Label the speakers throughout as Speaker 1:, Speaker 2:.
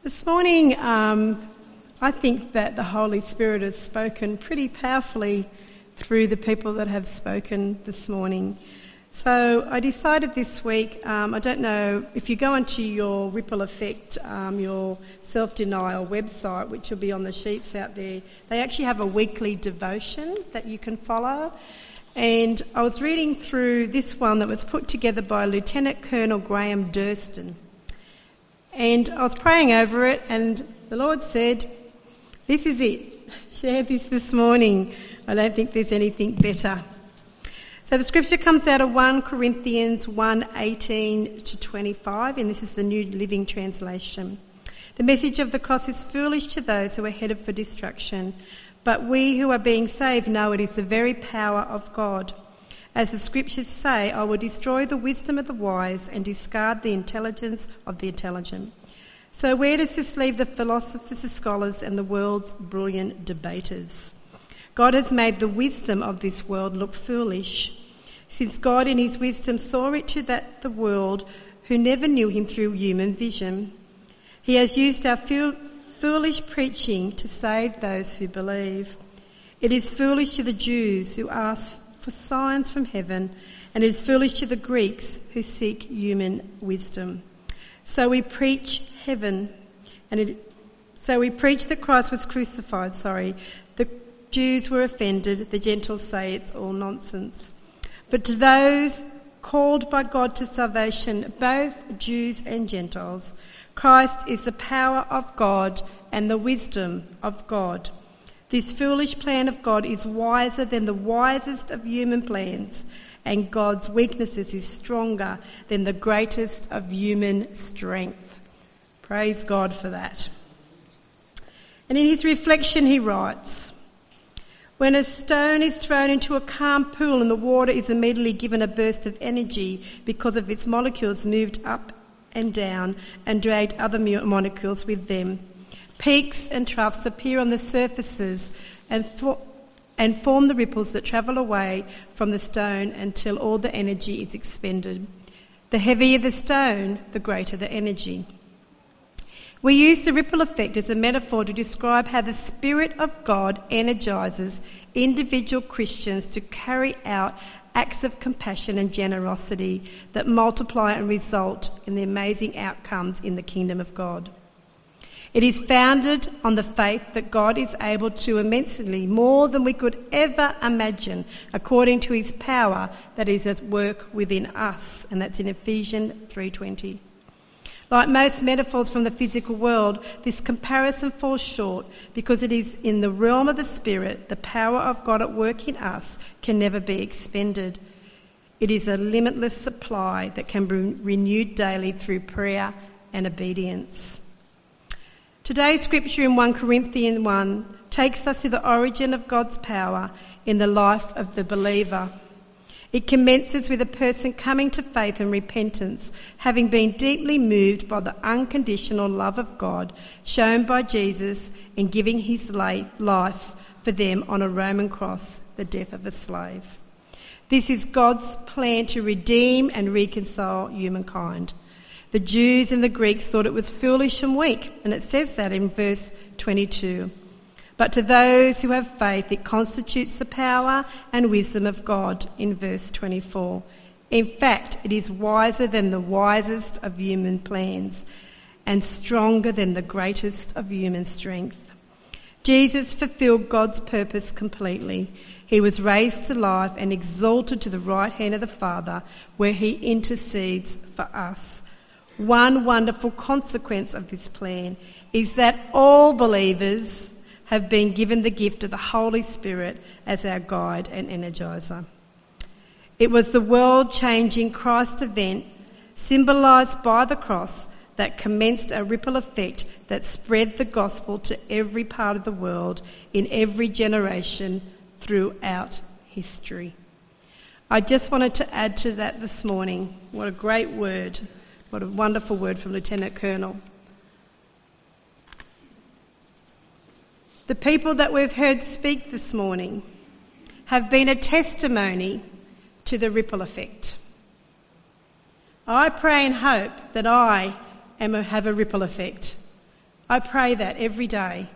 Speaker 1: This morning, I think that the Holy Spirit has spoken pretty powerfully through the people that have spoken this morning. So I decided this week, I don't know, if you go onto your Ripple Effect, your self-denial website, which will be on the sheets out there, they actually have a weekly devotion that you can follow. And I was reading through this one that was put together by Lieutenant Colonel Graham Durston. And I was praying over it, and the Lord said, this is it. Share this morning. I don't think there's anything better. So the scripture comes out of 1 Corinthians 1:18 to 25, and this is the New Living Translation. The message of the cross is foolish to those who are headed for destruction, but we who are being saved know it is the very power of God. As the scriptures say, I will destroy the wisdom of the wise and discard the intelligence of the intelligent. So where does this leave the philosophers, the scholars, and the world's brilliant debaters? God has made the wisdom of this world look foolish, since God in his wisdom saw it to that the world who never knew him through human vision. He has used our foolish preaching to save those who believe. It is foolish to the Jews who ask for signs from heaven, and it is foolish to the Greeks who seek human wisdom. So we preach that Christ was crucified, The Jews were offended, the Gentiles say it's all nonsense. But to those called by God to salvation, both Jews and Gentiles, Christ is the power of God and the wisdom of God. This foolish plan of God is wiser than the wisest of human plans, and God's weaknesses is stronger than the greatest of human strength. Praise God for that. And in his reflection he writes, when a stone is thrown into a calm pool and the water is immediately given a burst of energy because of its molecules moved up and down and dragged other molecules with them, peaks and troughs appear on the surfaces and form the ripples that travel away from the stone until all the energy is expended. The heavier the stone, the greater the energy. We use the ripple effect as a metaphor to describe how the Spirit of God energizes individual Christians to carry out acts of compassion and generosity that multiply and result in the amazing outcomes in the kingdom of God. It is founded on the faith that God is able to immensely more than we could ever imagine according to his power that is at work within us, and that's in Ephesians 3:20. Like most metaphors from the physical world, this comparison falls short because it is in the realm of the Spirit. The power of God at work in us can never be expended. It is a limitless supply that can be renewed daily through prayer and obedience. Today's scripture in 1 Corinthians 1 takes us to the origin of God's power in the life of the believer. It commences with a person coming to faith and repentance, having been deeply moved by the unconditional love of God shown by Jesus in giving his life for them on a Roman cross, the death of a slave. This is God's plan to redeem and reconcile humankind. The Jews and the Greeks thought it was foolish and weak, and it says that in verse 22. But to those who have faith, it constitutes the power and wisdom of God in verse 24. In fact, it is wiser than the wisest of human plans and stronger than the greatest of human strength. Jesus fulfilled God's purpose completely. He was raised to life and exalted to the right hand of the Father, where he intercedes for us. One wonderful consequence of this plan is that all believers have been given the gift of the Holy Spirit as our guide and energizer. It was the world-changing Christ event, symbolised by the cross, that commenced a ripple effect that spread the gospel to every part of the world in every generation throughout history. I just wanted to add to that this morning. What a great word. What a wonderful word from Lieutenant Colonel. The people that we've heard speak this morning have been a testimony to the ripple effect. I pray and hope that I have a ripple effect I pray that every day.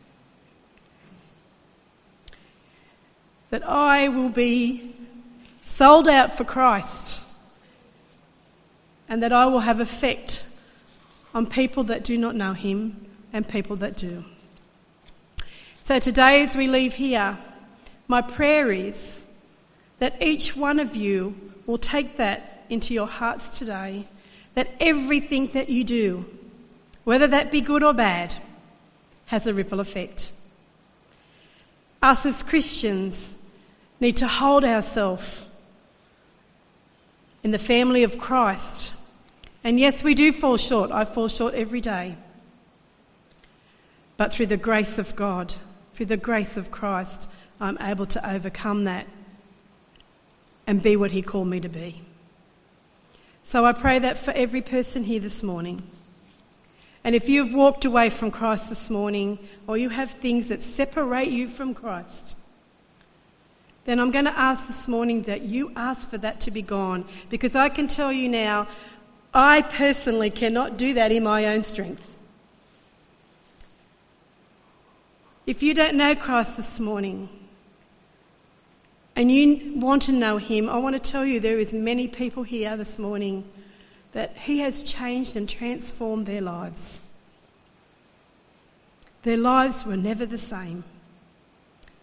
Speaker 1: That I will be sold out for Christ, and that I will have effect on people that do not know him and people that do. So today as we leave here, my prayer is that each one of you will take that into your hearts today, that everything that you do, whether that be good or bad, has a ripple effect. Us as Christians need to hold ourselves in the family of Christ. And yes, we do fall short. I fall short every day. But through the grace of God, through the grace of Christ, I'm able to overcome that and be what he called me to be. So I pray that for every person here this morning. And if you've walked away from Christ this morning, or you have things that separate you from Christ, then I'm going to ask this morning that you ask for that to be gone. Because I can tell you now, I personally cannot do that in my own strength. If you don't know Christ this morning and you want to know him, I want to tell you there is many people here this morning that he has changed and transformed their lives. Their lives were never the same.